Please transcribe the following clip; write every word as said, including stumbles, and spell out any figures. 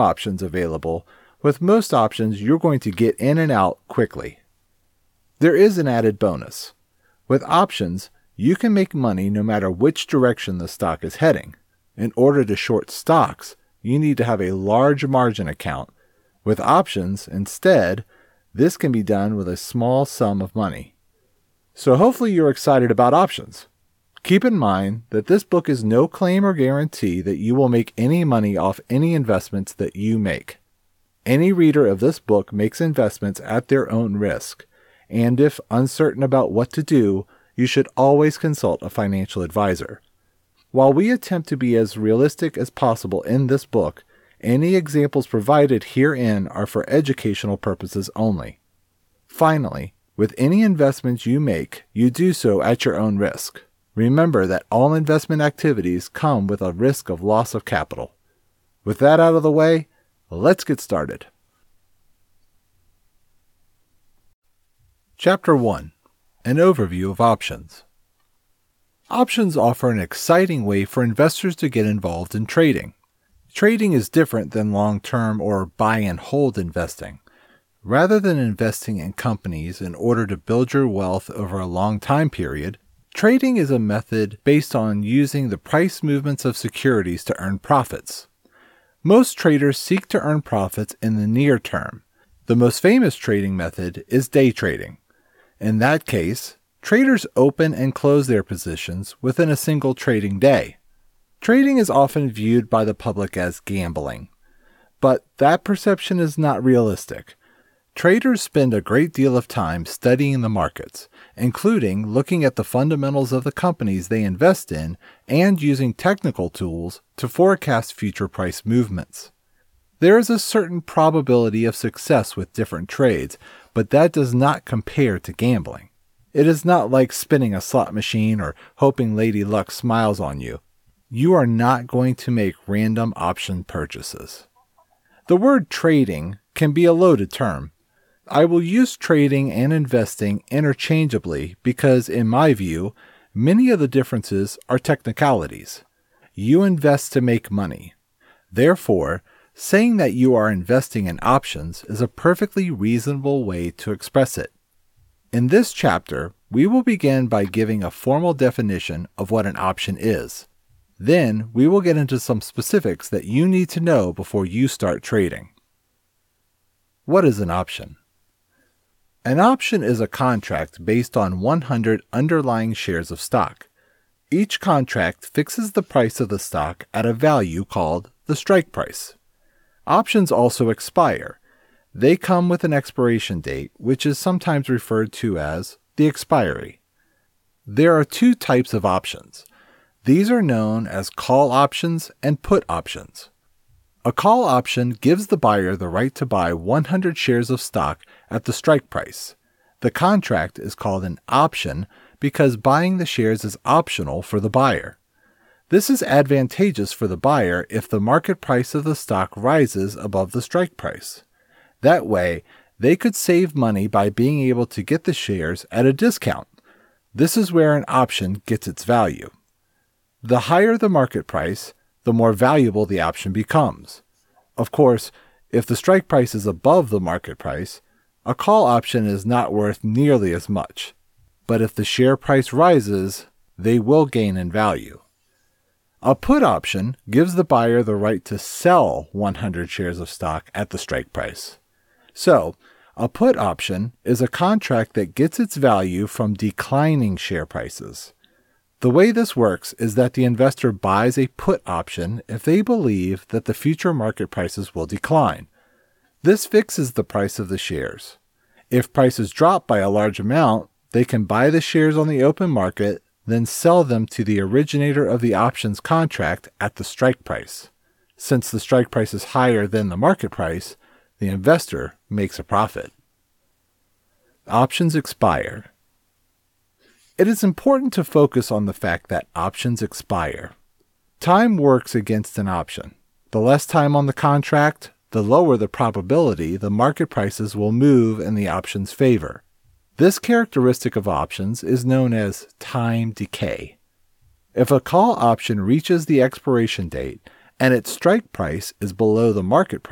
options available. With most options, you're going to get in and out quickly. There is an added bonus. With options, you can make money no matter which direction the stock is heading. In order to short stocks, you need to have a large margin account. With options, instead, this can be done with a small sum of money. So hopefully you're excited about options. Keep in mind that this book is no claim or guarantee that you will make any money off any investments that you make. Any reader of this book makes investments at their own risk, and if uncertain about what to do, you should always consult a financial advisor. While we attempt to be as realistic as possible in this book, any examples provided herein are for educational purposes only. Finally, with any investments you make, you do so at your own risk. Remember that all investment activities come with a risk of loss of capital. With that out of the way, let's get started. Chapter one. An Overview of Options. Options offer an exciting way for investors to get involved in trading. Trading is different than long-term or buy-and-hold investing. Rather than investing in companies in order to build your wealth over a long time period, trading is a method based on using the price movements of securities to earn profits. Most traders seek to earn profits in the near term. The most famous trading method is day trading. In that case, traders open and close their positions within a single trading day. Trading is often viewed by the public as gambling, but that perception is not realistic. Traders spend a great deal of time studying the markets, including looking at the fundamentals of the companies they invest in and using technical tools to forecast future price movements. There is a certain probability of success with different trades, but that does not compare to gambling. It is not like spinning a slot machine or hoping Lady Luck smiles on you. You are not going to make random option purchases. The word trading can be a loaded term. I will use trading and investing interchangeably because, in my view, many of the differences are technicalities. You invest to make money. Therefore, saying that you are investing in options is a perfectly reasonable way to express it. In this chapter, we will begin by giving a formal definition of what an option is. Then, we will get into some specifics that you need to know before you start trading. What is an option? An option is a contract based on one hundred underlying shares of stock. Each contract fixes the price of the stock at a value called the strike price. Options also expire. They come with an expiration date, which is sometimes referred to as the expiry. There are two types of options. These are known as call options and put options. A call option gives the buyer the right to buy one hundred shares of stock at the strike price. The contract is called an option because buying the shares is optional for the buyer. This is advantageous for the buyer if the market price of the stock rises above the strike price. That way, they could save money by being able to get the shares at a discount. This is where an option gets its value. The higher the market price, the more valuable the option becomes. Of course, if the strike price is above the market price, a call option is not worth nearly as much. But if the share price rises, they will gain in value. A put option gives the buyer the right to sell one hundred shares of stock at the strike price. So, a put option is a contract that gets its value from declining share prices. The way this works is that the investor buys a put option if they believe that the future market prices will decline. This fixes the price of the shares. If prices drop by a large amount, they can buy the shares on the open market, then sell them to the originator of the options contract at the strike price. Since the strike price is higher than the market price, the investor makes a profit. Options expire. It is important to focus on the fact that options expire. Time works against an option. The less time on the contract, the lower the probability the market prices will move in the option's favor. This characteristic of options is known as time decay. If a call option reaches the expiration date and its strike price is below the market price,